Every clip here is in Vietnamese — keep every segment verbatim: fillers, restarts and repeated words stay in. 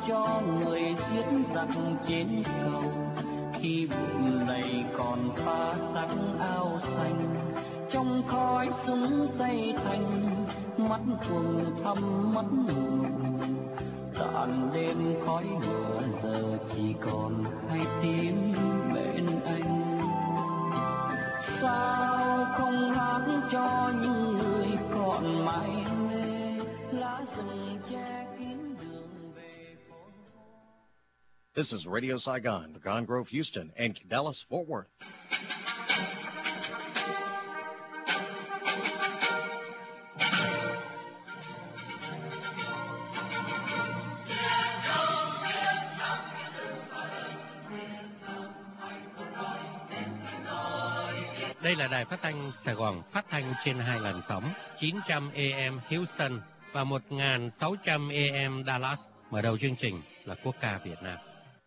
cho người giết giặc trên cầu. Khi bụng đầy còn pha sắc áo xanh, trong khói súng dây thành, mắt quầng thăm mắt ngủ. Tàn đêm khói lửa giờ chỉ còn hai tiếng bên anh. Sao không hát cho những người còn mãi mê, lá rừng che kín đường về phố. This is Radio Saigon, Gone Grove, Houston, and Dallas, Fort Worth. Đây là đài phát thanh Sài Gòn, phát thanh trên hai làn sóng chín trăm A M Houston và một nghìn sáu trăm A M Dallas. Mở đầu chương trình là quốc ca Việt Nam.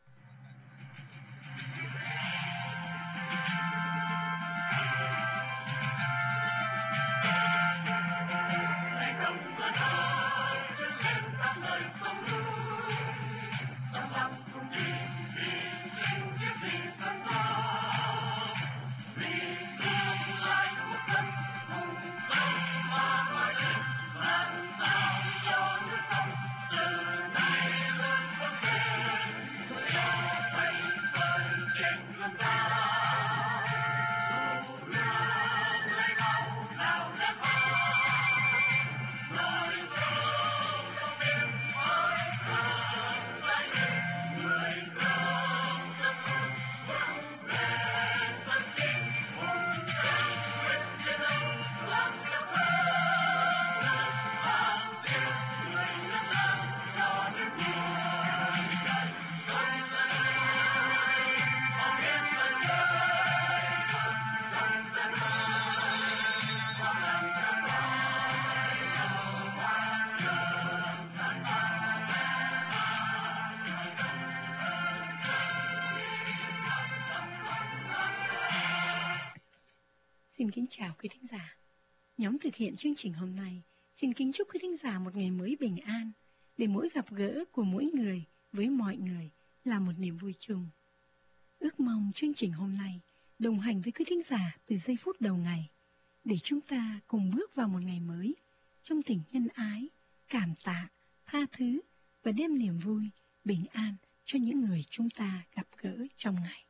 Xin kính chào quý thính giả. Nhóm thực hiện chương trình hôm nay xin kính chúc quý thính giả một ngày mới bình an, để mỗi gặp gỡ của mỗi người với mọi người là một niềm vui chung. Ước mong chương trình hôm nay đồng hành với quý thính giả từ giây phút đầu ngày, để chúng ta cùng bước vào một ngày mới trong tình nhân ái, cảm tạ, tha thứ và đem niềm vui, bình an cho những người chúng ta gặp gỡ trong ngày.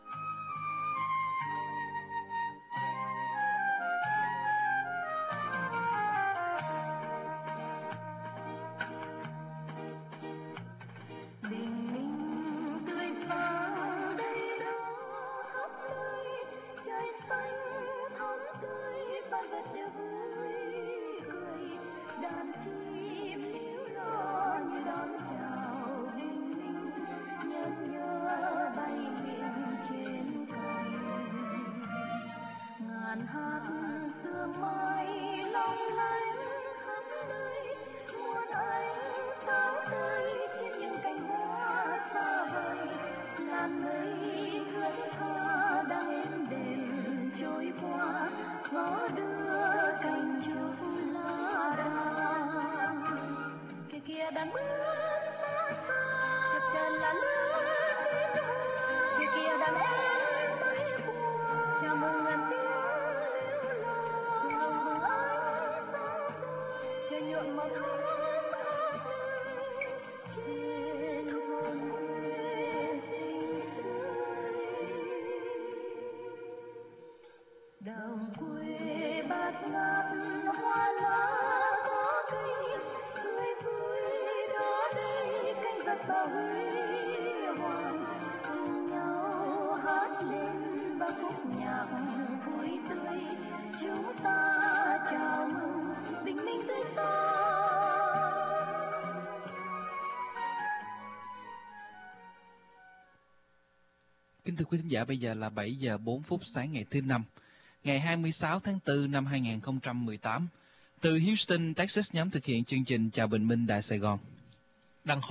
Kính thưa quý thính giả, bây giờ là bảy giờ bốn phút sáng ngày thứ năm, ngày hai mươi sáu tháng tư năm hai nghìn không trăm mười tám. Từ Houston, Texas, nhóm thực hiện chương trình Chào Bình Minh Đại Sài Gòn. Đăng Khoa,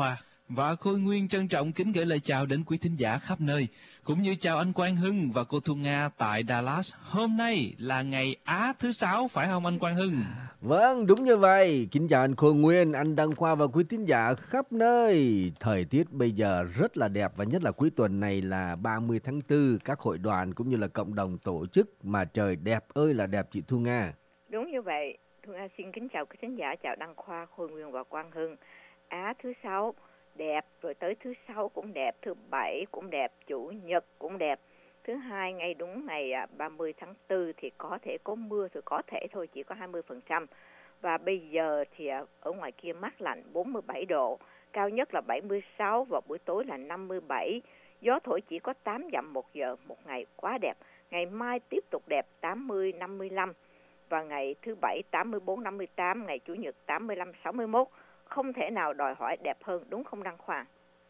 Và Khôi Nguyên trân trọng kính gửi lời chào đến quý thính giả khắp nơi, cũng như chào anh Quang Hưng và cô Thu Nga tại Dallas. Hôm nay là ngày Á thứ sáu, phải không anh Quang Hưng? Vâng, đúng như vậy. Kính chào anh Khôi Nguyên, anh Đăng Khoa và quý thính giả khắp nơi. Thời tiết bây giờ rất là đẹp, và nhất là cuối tuần này là ba mươi tháng tư, các hội đoàn cũng như là cộng đồng tổ chức mà trời đẹp ơi là đẹp, chị Thu Nga. Đúng như vậy. Thu Nga xin kính chào quý thính giả, chào Đăng Khoa, Khôi Nguyên và Quang Hưng. Á thứ sáu đẹp, rồi tới thứ sáu cũng đẹp, thứ bảy cũng đẹp, chủ nhật cũng đẹp. Thứ hai ngay đúng ngày ba mươi tháng tư thì có thể có mưa, thì có thể thôi, chỉ có hai mươi phần trăm. Và bây giờ thì ở ngoài kia mát lạnh, bốn mươi bảy độ, cao nhất là bảy mươi sáu, và buổi tối là năm mươi bảy. Gió thổi chỉ có tám dặm một giờ, một ngày quá đẹp. Ngày mai tiếp tục đẹp, tám mươi, năm mươi lăm. Và ngày thứ bảy tám mươi bốn, năm mươi tám, ngày chủ nhật tám mươi lăm, sáu mươi mốt. Không thể nào đòi hỏi đẹp hơn, đúng không Đăng Khoa?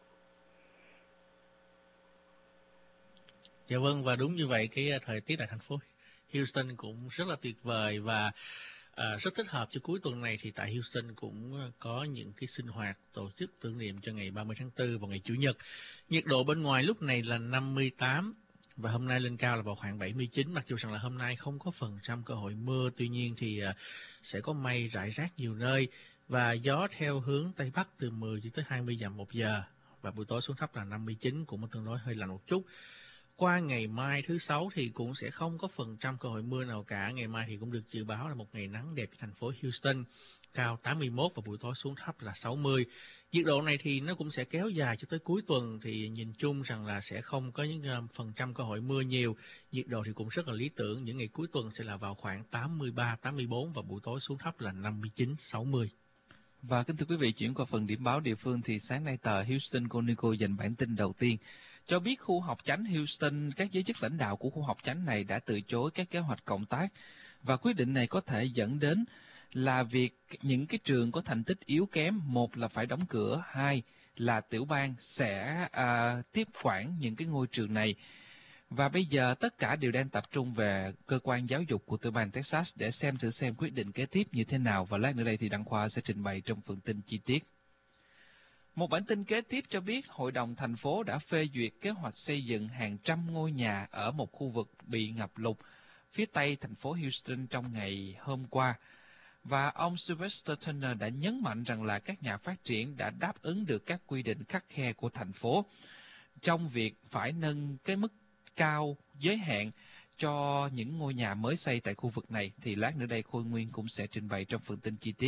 Dạ vâng, và đúng như vậy, cái thời tiết tại thành phố Houston cũng rất là tuyệt vời, và à, rất thích hợp cho cuối tuần này. Thì tại Houston cũng có những cái sinh hoạt tổ chức tưởng niệm cho ngày ba mươi tháng tư vào ngày Chủ nhật. Nhiệt độ bên ngoài lúc này là năm mươi tám, và hôm nay lên cao là vào khoảng bảy mươi chín. Mặc dù rằng là hôm nay không có phần trăm cơ hội mưa, tuy nhiên thì à, sẽ có mây rải rác nhiều nơi, và gió theo hướng Tây Bắc từ mười cho tới hai mươi dặm một giờ, và buổi tối xuống thấp là năm mươi chín, cũng tương đối hơi lạnh một chút. Qua ngày mai thứ sáu thì cũng sẽ không có phần trăm cơ hội mưa nào cả. Ngày mai thì cũng được dự báo là một ngày nắng đẹp cho thành phố Houston, cao tám mươi mốt và buổi tối xuống thấp là sáu mươi. Nhiệt độ này thì nó cũng sẽ kéo dài cho tới cuối tuần, thì nhìn chung rằng là sẽ không có những phần trăm cơ hội mưa nhiều. Nhiệt độ thì cũng rất là lý tưởng, những ngày cuối tuần sẽ là vào khoảng tám mươi ba, tám mươi bốn và buổi tối xuống thấp là năm mươi chín, sáu mươi. Và kính thưa quý vị, chuyển qua phần điểm báo địa phương thì sáng nay tờ Houston Chronicle dành bản tin đầu tiên cho biết khu học chánh Houston, các giới chức lãnh đạo của khu học chánh này đã từ chối các kế hoạch cộng tác, và quyết định này có thể dẫn đến là việc những cái trường có thành tích yếu kém, một là phải đóng cửa, hai là tiểu bang sẽ à, tiếp quản những cái ngôi trường này. Và bây giờ tất cả đều đang tập trung về cơ quan giáo dục của tiểu bang Texas để xem thử xem quyết định kế tiếp như thế nào, và lát nữa đây thì Đăng Khoa sẽ trình bày trong phần tin chi tiết. Một bản tin kế tiếp cho biết Hội đồng thành phố đã phê duyệt kế hoạch xây dựng hàng trăm ngôi nhà ở một khu vực bị ngập lụt phía tây thành phố Houston trong ngày hôm qua. Và ông Sylvester Turner đã nhấn mạnh rằng là các nhà phát triển đã đáp ứng được các quy định khắt khe của thành phố trong việc phải nâng cái mức cao giới hạn cho những ngôi nhà mới xây tại khu vực này. Thì lát nữa đây Khôi Nguyên cũng sẽ trình bày trong phần tin chi tiết.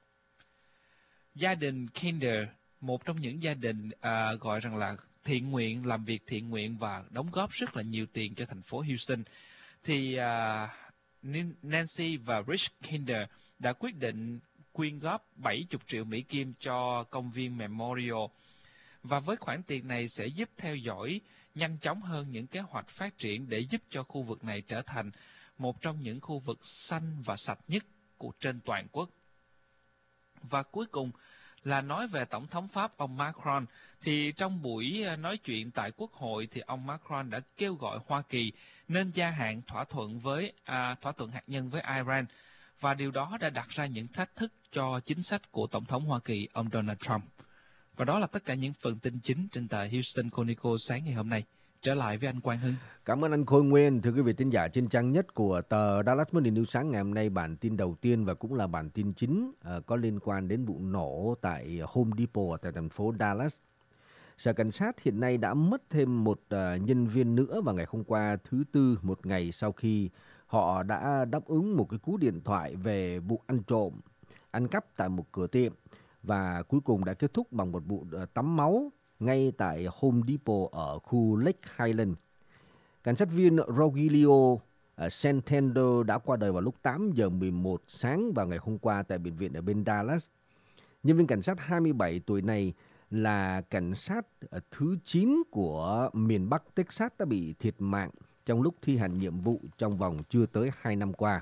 Gia đình Kinder, một trong những gia đình à, gọi rằng là thiện nguyện, làm việc thiện nguyện và đóng góp rất là nhiều tiền cho thành phố Houston, thì à, Nancy và Rich Kinder đã quyết định quyên góp bảy mươi triệu Mỹ Kim cho công viên Memorial. Và với khoản tiền này sẽ giúp theo dõi nhanh chóng hơn những kế hoạch phát triển để giúp cho khu vực này trở thành một trong những khu vực xanh và sạch nhất của trên toàn quốc. Và cuối cùng là nói về Tổng thống Pháp ông Macron, thì trong buổi nói chuyện tại Quốc hội thì ông Macron đã kêu gọi Hoa Kỳ nên gia hạn thỏa thuận với à, thỏa thuận hạt nhân với Iran, và điều đó đã đặt ra những thách thức cho chính sách của Tổng thống Hoa Kỳ ông Donald Trump. Và đó là tất cả những phần tin chính trên tờ Houston Chronicle sáng ngày hôm nay. Trở lại với anh Quang Hưng. Cảm ơn anh Khôi Nguyên. Thưa quý vị thính giả, trên trang nhất của tờ Dallas Morning News sáng ngày hôm nay, bản tin đầu tiên và cũng là bản tin chính uh, có liên quan đến vụ nổ tại Home Depot tại thành phố Dallas. Sở cảnh sát hiện nay đã mất thêm một uh, nhân viên nữa vào ngày hôm qua thứ Tư, một ngày sau khi họ đã đáp ứng một cái cú điện thoại về vụ ăn trộm, ăn cắp tại một cửa tiệm, và cuối cùng đã kết thúc bằng một vụ uh, tắm máu ngay tại Home Depot ở khu Lake Highland. Cảnh sát viên Rogelio uh, Santander đã qua đời vào lúc tám giờ mười một sáng vào ngày hôm qua tại bệnh viện ở bên Dallas. Nhân viên cảnh sát hai mươi bảy tuổi này là cảnh sát uh, thứ chín của miền Bắc Texas đã bị thiệt mạng trong lúc thi hành nhiệm vụ trong vòng chưa tới hai năm qua.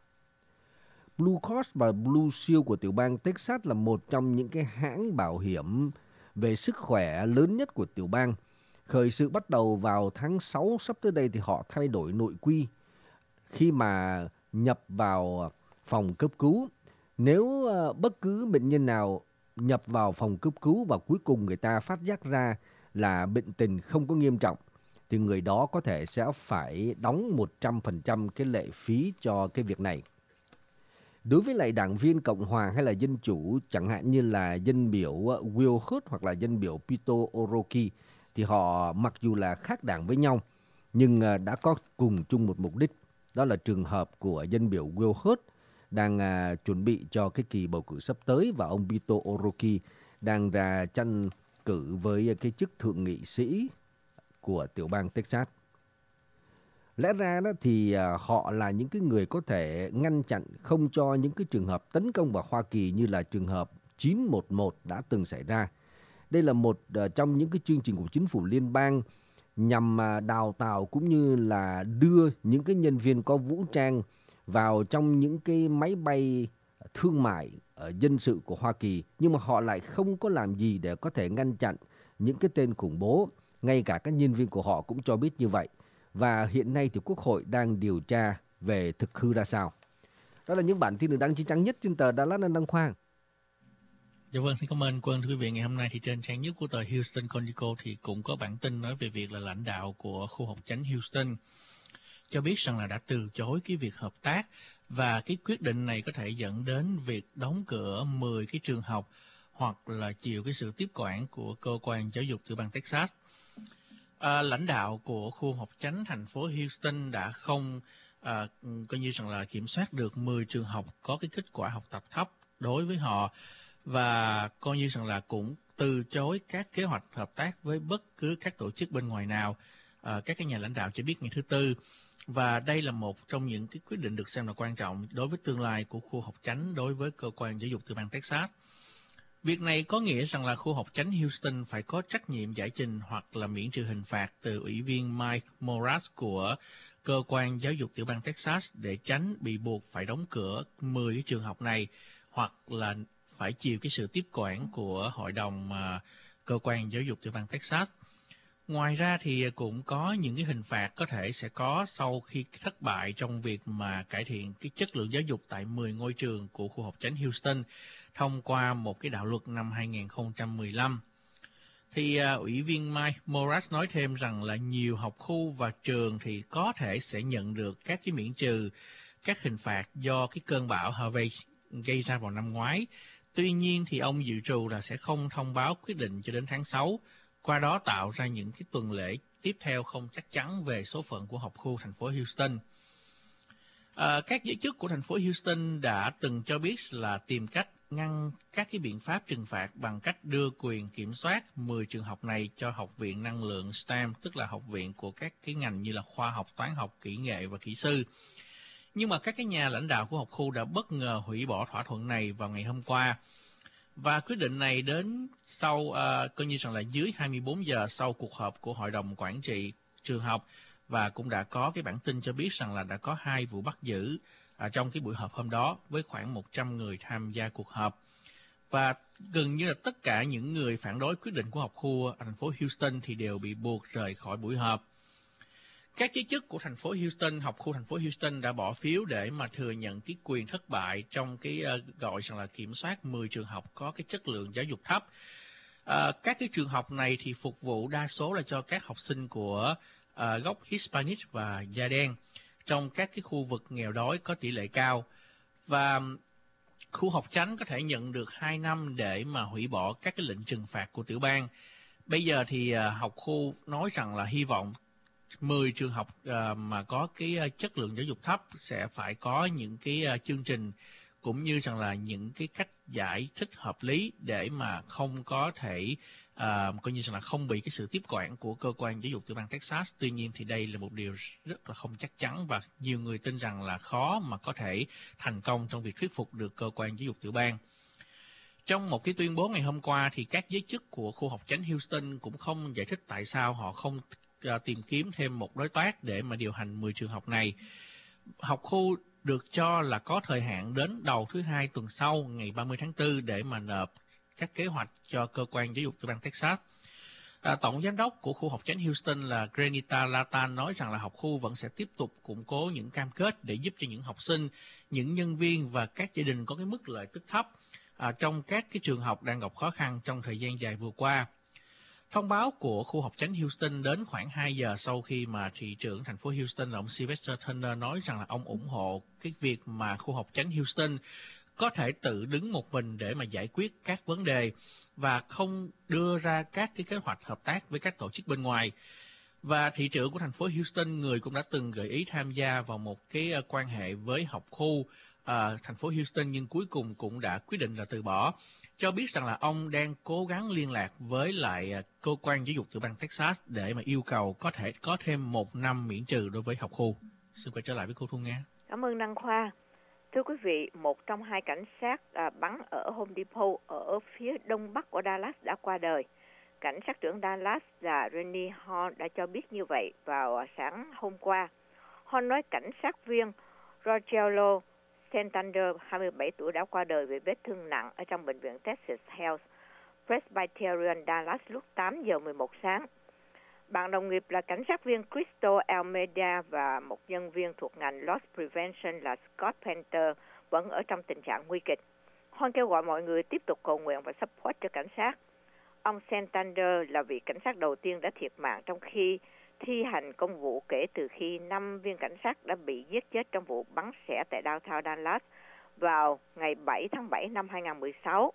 Blue Cross và Blue Shield của tiểu bang Texas là một trong những cái hãng bảo hiểm về sức khỏe lớn nhất của tiểu bang. Khởi sự bắt đầu vào tháng sáu sắp tới đây thì họ thay đổi nội quy khi mà nhập vào phòng cấp cứu. Nếu uh, bất cứ bệnh nhân nào nhập vào phòng cấp cứu và cuối cùng người ta phát giác ra là bệnh tình không có nghiêm trọng, thì người đó có thể sẽ phải đóng một trăm phần trăm cái lệ phí cho cái việc này. Đối với lại đảng viên Cộng hòa hay là Dân chủ, chẳng hạn như là dân biểu Will Hurt hoặc là dân biểu Peter O'Rourke, thì họ mặc dù là khác đảng với nhau, nhưng đã có cùng chung một mục đích. Đó là trường hợp của dân biểu Will Hurt đang à, chuẩn bị cho cái kỳ bầu cử sắp tới, và ông Peter O'Rourke đang ra tranh cử với cái chức thượng nghị sĩ của tiểu bang Texas. Lẽ ra đó thì à, họ là những cái người có thể ngăn chặn không cho những cái trường hợp tấn công vào Hoa Kỳ như là trường hợp chín một một đã từng xảy ra. Đây là một à, trong những cái chương trình của chính phủ liên bang nhằm à, đào tạo cũng như là đưa những cái nhân viên có vũ trang vào trong những cái máy bay thương mại uh, dân sự của Hoa Kỳ, nhưng mà họ lại không có làm gì để có thể ngăn chặn những cái tên khủng bố. Ngay cả các nhân viên của họ cũng cho biết như vậy. Và hiện nay thì Quốc hội đang điều tra về thực hư ra sao. Đó là những bản tin được đăng trên trang nhất trên tờ Dallas Đăng Khoa. Dạ vâng, xin cảm ơn Quân. Thưa quý vị, ngày hôm nay thì trên trang nhất của tờ Houston Chronicle thì cũng có bản tin nói về việc là lãnh đạo của khu học chánh Houston cho biết rằng là đã từ chối cái việc hợp tác, và cái quyết định này có thể dẫn đến việc đóng cửa mười cái trường học hoặc là chịu cái sự tiếp quản của cơ quan giáo dục tiểu bang Texas. À, lãnh đạo của khu học chánh thành phố Houston đã không à, coi như rằng là kiểm soát được mười trường học có cái kết quả học tập thấp đối với họ, và coi như rằng là cũng từ chối các kế hoạch hợp tác với bất cứ các tổ chức bên ngoài nào. À, các cái nhà lãnh đạo cho biết ngày thứ Tư. Và đây là một trong những cái quyết định được xem là quan trọng đối với tương lai của khu học chánh đối với cơ quan giáo dục tiểu bang Texas. Việc này có nghĩa rằng là khu học chánh Houston phải có trách nhiệm giải trình hoặc là miễn trừ hình phạt từ ủy viên Mike Moras của cơ quan giáo dục tiểu bang Texas để tránh bị buộc phải đóng cửa mười cái trường học này, hoặc là phải chịu cái sự tiếp quản của hội đồng uh, cơ quan giáo dục tiểu bang Texas. Ngoài ra thì cũng có những cái hình phạt có thể sẽ có sau khi thất bại trong việc mà cải thiện cái chất lượng giáo dục tại mười ngôi trường của khu học chánh Houston thông qua một cái đạo luật năm hai nghìn không trăm mười lăm. Thì uh, ủy viên Mike Moras nói thêm rằng là nhiều học khu và trường thì có thể sẽ nhận được các cái miễn trừ các hình phạt do cái cơn bão Harvey gây ra vào năm ngoái. Tuy nhiên thì ông dự trù là sẽ không thông báo quyết định cho đến tháng sáu, qua đó tạo ra những cái tuần lễ tiếp theo không chắc chắn về số phận của học khu thành phố Houston. À, các giới chức của thành phố Houston đã từng cho biết là tìm cách ngăn các cái biện pháp trừng phạt bằng cách đưa quyền kiểm soát mười trường học này cho Học viện Năng lượng S T E M, tức là học viện của các cái ngành như là khoa học, toán học, kỹ nghệ và kỹ sư. Nhưng mà các cái nhà lãnh đạo của học khu đã bất ngờ hủy bỏ thỏa thuận này vào ngày hôm qua. Và quyết định này đến sau, uh, coi như rằng là dưới hai mươi bốn giờ sau cuộc họp của Hội đồng Quản trị trường học, và cũng đã có cái bản tin cho biết rằng là đã có hai vụ bắt giữ uh, trong cái buổi họp hôm đó với khoảng một trăm người tham gia cuộc họp. Và gần như là tất cả những người phản đối quyết định của học khu thành phố Houston thì đều bị buộc rời khỏi buổi họp. Các giới chức của thành phố Houston, học khu thành phố Houston đã bỏ phiếu để mà thừa nhận cái quyền thất bại trong cái uh, gọi rằng là kiểm soát mười trường học có cái chất lượng giáo dục thấp. Uh, các cái trường học này thì phục vụ đa số là cho các học sinh của uh, gốc Hispanic và da đen trong các cái khu vực nghèo đói có tỷ lệ cao. Và khu học chánh có thể nhận được hai năm để mà hủy bỏ các cái lệnh trừng phạt của tiểu bang. Bây giờ thì uh, học khu nói rằng là hy vọng mười trường học uh, mà có cái uh, chất lượng giáo dục thấp sẽ phải có những cái uh, chương trình cũng như rằng là những cái cách giải thích hợp lý để mà không có thể uh, coi như rằng là không bị cái sự tiếp quản của cơ quan giáo dục tiểu bang Texas. Tuy nhiên thì đây là một điều rất là không chắc chắn, và nhiều người tin rằng là khó mà có thể thành công trong việc thuyết phục được cơ quan giáo dục tiểu bang. Trong một cái tuyên bố ngày hôm qua thì các giới chức của khu học chánh Houston cũng không giải thích tại sao họ không tìm kiếm thêm một đối tác để mà điều hành mười trường học này. Học khu được cho là có thời hạn đến đầu thứ hai tuần sau, ngày ba mươi tháng tư để mà nộp các kế hoạch cho cơ quan giáo dục tiểu bang Texas. À, Tổng giám đốc của khu học chánh Houston là Grenita Latan nói rằng là học khu vẫn sẽ tiếp tục củng cố những cam kết để giúp cho những học sinh, những nhân viên và các gia đình có cái mức lợi tức thấp à, trong các cái trường học đang gặp khó khăn trong thời gian dài vừa qua. Thông báo của khu học chánh Houston đến khoảng hai giờ sau khi mà thị trưởng thành phố Houston là ông Sylvester Turner nói rằng là ông ủng hộ cái việc mà khu học chánh Houston có thể tự đứng một mình để mà giải quyết các vấn đề và không đưa ra các cái kế hoạch hợp tác với các tổ chức bên ngoài. Và thị trưởng của thành phố Houston, người cũng đã từng gợi ý tham gia vào một cái quan hệ với học khu à, thành phố Houston nhưng cuối cùng cũng đã quyết định là từ bỏ, cho biết rằng là ông đang cố gắng liên lạc với lại cơ quan giáo dục từ bang Texas để mà yêu cầu có thể có thêm một năm miễn trừ đối với học khu. Xin quay trở lại với cô Thu Nga. Cảm ơn Đăng Khoa. Thưa quý vị, một trong hai cảnh sát à, bắn ở Home Depot ở phía đông bắc của Dallas đã qua đời. Cảnh sát trưởng Dallas là Rennie Horn đã cho biết như vậy vào sáng hôm qua. Horn nói cảnh sát viên Rogelio Santander, hai mươi bảy tuổi, đã qua đời vì vết thương nặng ở trong bệnh viện Texas Health Presbyterian Dallas lúc tám giờ mười một sáng. Bạn đồng nghiệp là cảnh sát viên Crystal Almeida và một nhân viên thuộc ngành Loss Prevention là Scott Penter vẫn ở trong tình trạng nguy kịch. Horn kêu gọi mọi người tiếp tục cầu nguyện và support cho cảnh sát. Ông Santander là vị cảnh sát đầu tiên đã thiệt mạng trong khi thi hành công vụ kể từ khi năm viên cảnh sát đã bị giết chết trong vụ bắn xẻ tại downtown Dallas vào ngày bảy tháng bảy năm hai nghìn không trăm mười sáu.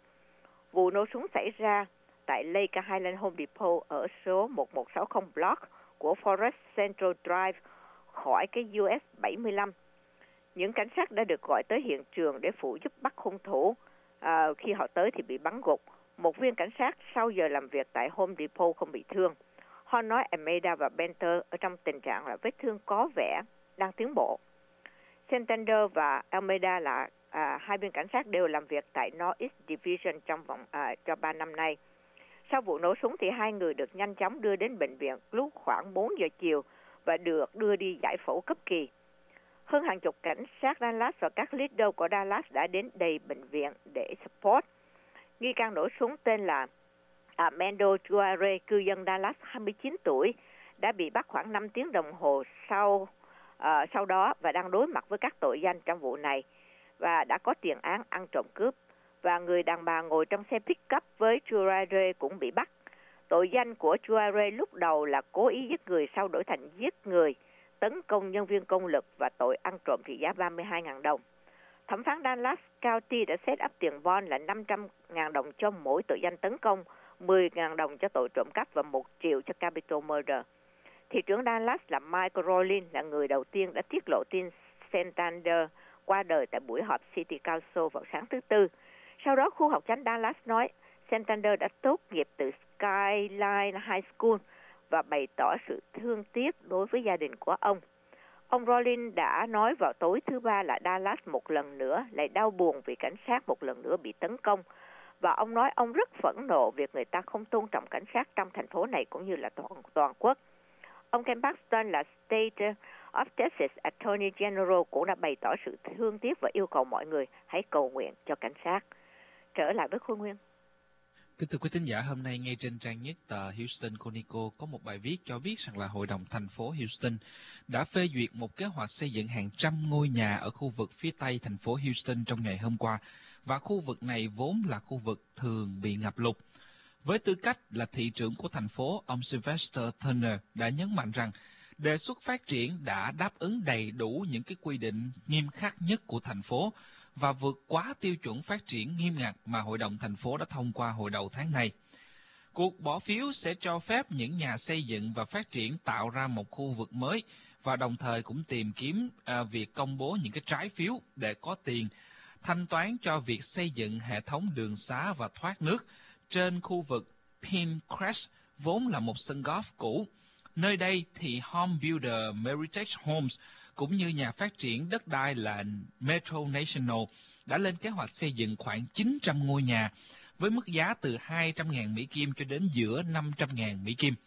Vụ nổ súng xảy ra tại Lake Highland Home Depot ở số một một sáu không block của Forest Central Drive khỏi cái u ét bảy mươi lăm. Những cảnh sát đã được gọi tới hiện trường để phụ giúp bắt hung thủ. À, khi họ tới thì bị bắn gục. Một viên cảnh sát sau giờ làm việc tại Home Depot không bị thương. Họ nói Almeida và Benter ở trong tình trạng là vết thương có vẻ đang tiến bộ. Santander và Almeida là à, hai viên cảnh sát đều làm việc tại Northeast Division trong vòng à, cho ba năm nay. Sau vụ nổ súng thì hai người được nhanh chóng đưa đến bệnh viện lúc khoảng bốn giờ chiều và được đưa đi giải phẫu cấp kỳ. Hơn hàng chục cảnh sát Dallas và các leader của Dallas đã đến đầy bệnh viện để support. Nghi can nổ súng tên là Armando Juarez, cư dân Dallas hai mươi chín tuổi, đã bị bắt khoảng năm tiếng đồng hồ sau uh, sau đó và đang đối mặt với các tội danh trong vụ này và đã có tiền án ăn trộm cướp. Và người đàn bà ngồi trong xe pick-up với Juarez cũng bị bắt. Tội danh của Juarez lúc đầu là cố ý giết người, sau đổi thành giết người, tấn công nhân viên công lực và tội ăn trộm trị giá ba mươi hai nghìn đồng. Thẩm phán Dallas County đã set up tiền bond là năm trăm nghìn đồng cho mỗi tội danh tấn công, mười nghìn đồng cho tội trộm cắp và một triệu cho capital murder. Thị trưởng Dallas là Mike Rollins là người đầu tiên đã tiết lộ tin Santander qua đời tại buổi họp City Council vào sáng thứ Tư. Sau đó, khu học chánh Dallas nói Santander đã tốt nghiệp từ Skyline High School và bày tỏ sự thương tiếc đối với gia đình của ông. Ông Rollins đã nói vào tối thứ Ba là Dallas một lần nữa lại đau buồn vì cảnh sát một lần nữa bị tấn công. Và ông nói ông rất phẫn nộ việc người ta không tôn trọng cảnh sát trong thành phố này cũng như là toàn, toàn quốc. Ông Ken Paxton là State of Texas Attorney General cũng đã bày tỏ sự thương tiếc và yêu cầu mọi người hãy cầu nguyện cho cảnh sát. Trở lại với Khôi Nguyên. Kính thưa quý thính giả, hôm nay ngay trên trang nhất tờ Houston Chronicle có một bài viết cho biết rằng là Hội đồng thành phố Houston đã phê duyệt một kế hoạch xây dựng hàng trăm ngôi nhà ở khu vực phía tây thành phố Houston trong ngày hôm qua, và khu vực này vốn là khu vực thường bị ngập lụt. Với tư cách là thị trưởng của thành phố, ông Sylvester Turner đã nhấn mạnh rằng đề xuất phát triển đã đáp ứng đầy đủ những cái quy định nghiêm khắc nhất của thành phố và vượt quá tiêu chuẩn phát triển nghiêm ngặt mà Hội đồng thành phố đã thông qua hồi đầu tháng này. Cuộc bỏ phiếu sẽ cho phép những nhà xây dựng và phát triển tạo ra một khu vực mới và đồng thời cũng tìm kiếm à, việc công bố những cái trái phiếu để có tiền thanh toán cho việc xây dựng hệ thống đường xá và thoát nước trên khu vực Pinecrest, vốn là một sân golf cũ. Nơi đây thì Home Builder Meritage Homes cũng như nhà phát triển đất đai là Metro National đã lên kế hoạch xây dựng khoảng chín trăm ngôi nhà với mức giá từ hai trăm nghìn Mỹ Kim cho đến giữa năm trăm nghìn Mỹ Kim.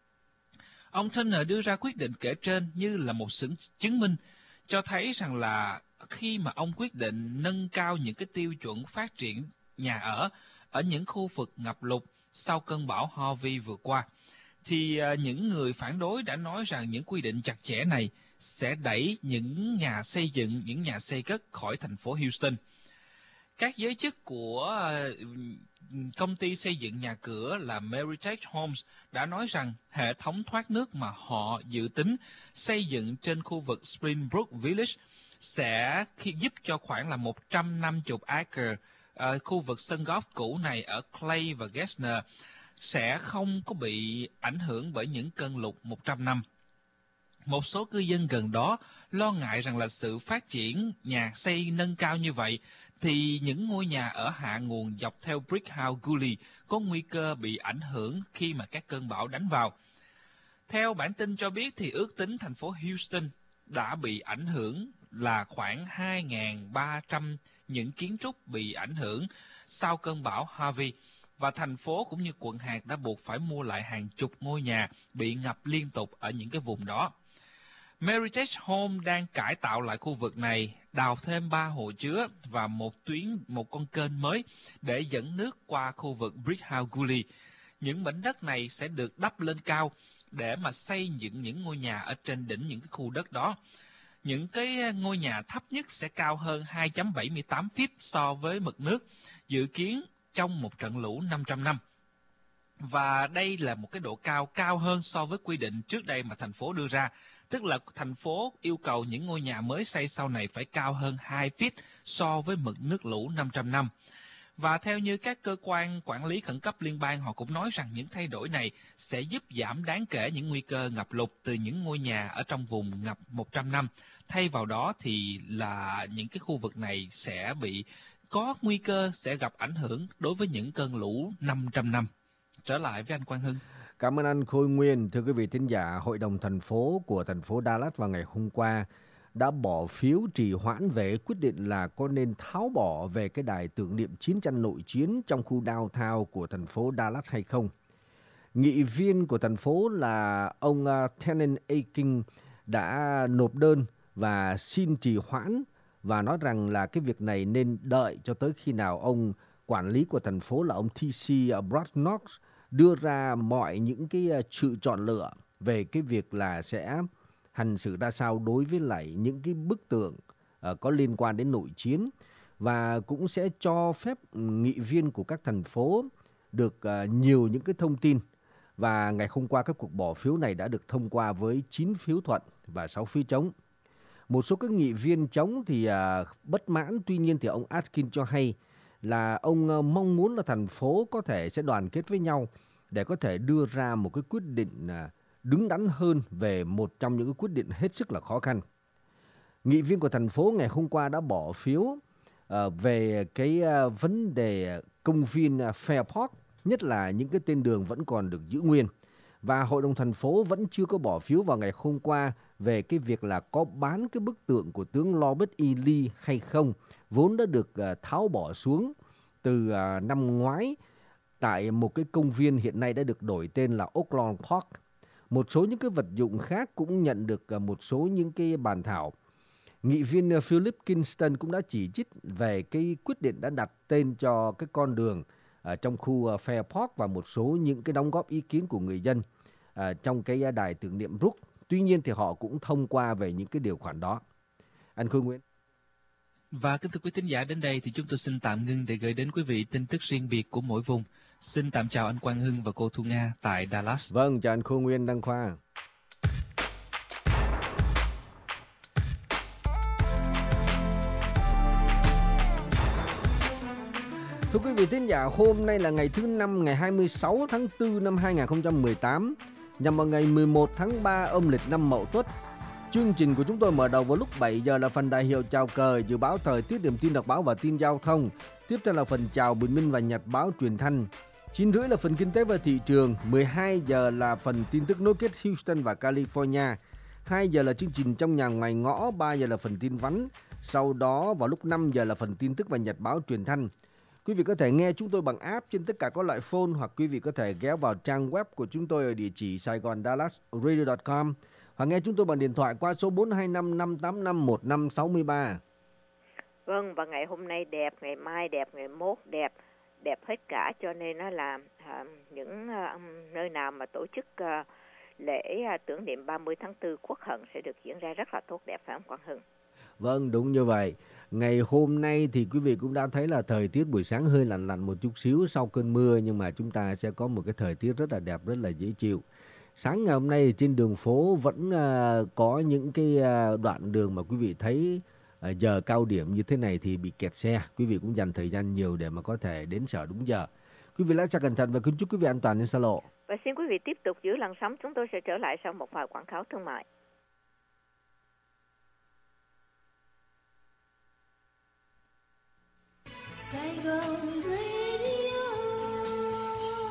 Ông Turner đưa ra quyết định kể trên như là một sự chứng minh cho thấy rằng là khi mà ông quyết định nâng cao những cái tiêu chuẩn phát triển nhà ở ở những khu vực ngập lụt sau cơn bão Harvey vừa qua, thì uh, những người phản đối đã nói rằng những quy định chặt chẽ này sẽ đẩy những nhà xây dựng, những nhà xây cất khỏi thành phố Houston. Các giới chức của uh, công ty xây dựng nhà cửa là Meritage Homes đã nói rằng hệ thống thoát nước mà họ dự tính xây dựng trên khu vực Springbrook Village sẽ giúp cho khoảng là một trăm năm mươi acre uh, khu vực sân golf cũ này ở Clay và Gessner sẽ không có bị ảnh hưởng bởi những cơn lụt một trăm năm. Một số cư dân gần đó lo ngại rằng là sự phát triển nhà xây nâng cao như vậy thì những ngôi nhà ở hạ nguồn dọc theo Brick House Gully có nguy cơ bị ảnh hưởng khi mà các cơn bão đánh vào. Theo bản tin cho biết thì ước tính thành phố Houston đã bị ảnh hưởng là khoảng hai nghìn ba trăm những kiến trúc bị ảnh hưởng sau cơn bão Harvey, và thành phố cũng như quận hạt đã buộc phải mua lại hàng chục ngôi nhà bị ngập liên tục ở những cái vùng đó. Meritage Home đang cải tạo lại khu vực này, đào thêm ba hồ chứa và một tuyến một con kênh mới để dẫn nước qua khu vực Brick House Gully. Những mảnh đất này sẽ được đắp lên cao để mà xây dựng những ngôi nhà ở trên đỉnh những cái khu đất đó. Những cái ngôi nhà thấp nhất sẽ cao hơn hai phẩy bảy mươi tám feet so với mực nước, dự kiến trong một trận lũ năm trăm năm. Và đây là một cái độ cao cao hơn so với quy định trước đây mà thành phố đưa ra. Tức là thành phố yêu cầu những ngôi nhà mới xây sau này phải cao hơn hai feet so với mực nước lũ năm trăm năm. Và theo như các cơ quan quản lý khẩn cấp liên bang, họ cũng nói rằng những thay đổi này sẽ giúp giảm đáng kể những nguy cơ ngập lụt từ những ngôi nhà ở trong vùng ngập một trăm năm. Thay vào đó thì là những cái khu vực này sẽ bị có nguy cơ sẽ gặp ảnh hưởng đối với những cơn lũ năm trăm năm. Trở lại với anh Quang Hưng. Cảm ơn anh Khôi Nguyên. Thưa quý vị thính giả, Hội đồng thành phố của thành phố Dallas vào ngày hôm qua đã bỏ phiếu trì hoãn về quyết định là có nên tháo bỏ về cái đài tưởng niệm chiến tranh nội chiến trong khu downtown của thành phố Dallas hay không. Nghị viên của thành phố là ông Tenen Akin đã nộp đơn và xin trì hoãn và nói rằng là cái việc này nên đợi cho tới khi nào ông quản lý của thành phố là ông T C Bradnock đưa ra mọi những cái sự chọn lựa về cái việc là sẽ hành xử ra sao đối với lại những cái bức tượng uh, có liên quan đến nội chiến, và cũng sẽ cho phép nghị viên của các thành phố được uh, nhiều những cái thông tin. Và ngày hôm qua các cuộc bỏ phiếu này đã được thông qua với chín phiếu thuận và sáu phiếu chống. Một số các nghị viên chống thì uh, bất mãn, tuy nhiên thì ông Atkin cho hay là ông uh, mong muốn là thành phố có thể sẽ đoàn kết với nhau để có thể đưa ra một cái quyết định uh, đứng đắn hơn về một trong những cái quyết định hết sức là khó khăn. Nghị viên của thành phố ngày hôm qua đã bỏ phiếu uh, về cái uh, vấn đề công viên uh, Fair Park, nhất là những cái tên đường vẫn còn được giữ nguyên. Và Hội đồng thành phố vẫn chưa có bỏ phiếu vào ngày hôm qua về cái việc là có bán cái bức tượng của tướng Robert E. Lee hay không, vốn đã được uh, tháo bỏ xuống từ uh, năm ngoái tại một cái công viên hiện nay đã được đổi tên là Oaklawn Park. Một số những cái vật dụng khác cũng nhận được uh, một số những cái bàn thảo. Nghị viên uh, Philip Kingston cũng đã chỉ trích về cái quyết định đã đặt tên cho cái con đường ở trong khu uh, Fair Park và một số những cái đóng góp ý kiến của người dân uh, trong cái uh, đài tưởng niệm Brook. Tuy nhiên thì họ cũng thông qua về những cái điều khoản đó. Anh Khôi Nguyễn. Và kính thưa quý thính giả, đến đây thì chúng tôi xin tạm ngưng để gửi đến quý vị tin tức riêng biệt của mỗi vùng. Xin tạm chào anh Quang Hưng và cô Thu Nga tại Dallas. Vâng, chào anh Khôi Nguyên, Đăng Khoa. Thưa quý vị thính giả, hôm nay là ngày thứ năm, ngày hai mươi sáu tháng tư năm hai nghìn không trăm mười tám, nhằm vào ngày mười một tháng ba âm lịch năm Mậu Tuất. Chương trình của chúng tôi mở đầu vào lúc bảy giờ là phần đại hiệu chào cờ, dự báo thời tiết, điểm tin đọc báo và tin giao thông. Tiếp theo là phần chào bình minh và nhật báo truyền thanh. chín rưỡi là phần kinh tế và thị trường. mười hai giờ là phần tin tức nối kết Houston và California. hai giờ là chương trình trong nhà ngoài ngõ. ba giờ là phần tin vắn. Sau đó vào lúc năm giờ là phần tin tức và nhật báo truyền thanh. Quý vị có thể nghe chúng tôi bằng app trên tất cả các loại phone, hoặc quý vị có thể ghé vào trang web của chúng tôi ở địa chỉ saigon dallas radio chấm com, hoặc nghe chúng tôi bằng điện thoại qua số bốn hai năm năm tám năm một năm sáu ba. Vâng, và ngày hôm nay đẹp, ngày mai đẹp, ngày mốt đẹp, đẹp hết cả, cho nên nó là à, những à, nơi nào mà tổ chức à, lễ à, tưởng niệm ba mươi tháng tư Quốc Hận sẽ được diễn ra rất là tốt đẹp, phải không Quang Hưng? Vâng, đúng như vậy. Ngày hôm nay thì quý vị cũng đã thấy là thời tiết buổi sáng hơi lạnh lạnh một chút xíu sau cơn mưa, nhưng mà chúng ta sẽ có một cái thời tiết rất là đẹp, rất là dễ chịu. Sáng ngày hôm nay trên đường phố vẫn uh, có những cái uh, đoạn đường mà quý vị thấy uh, giờ cao điểm như thế này thì bị kẹt xe. Quý vị cũng dành thời gian nhiều để mà có thể đến sở đúng giờ. Quý vị lái xe cẩn thận và kính chúc quý vị an toàn trên xa lộ. Và xin quý vị tiếp tục giữ làn sóng, chúng tôi sẽ trở lại sau một vài quảng cáo thương mại. Sài Gòn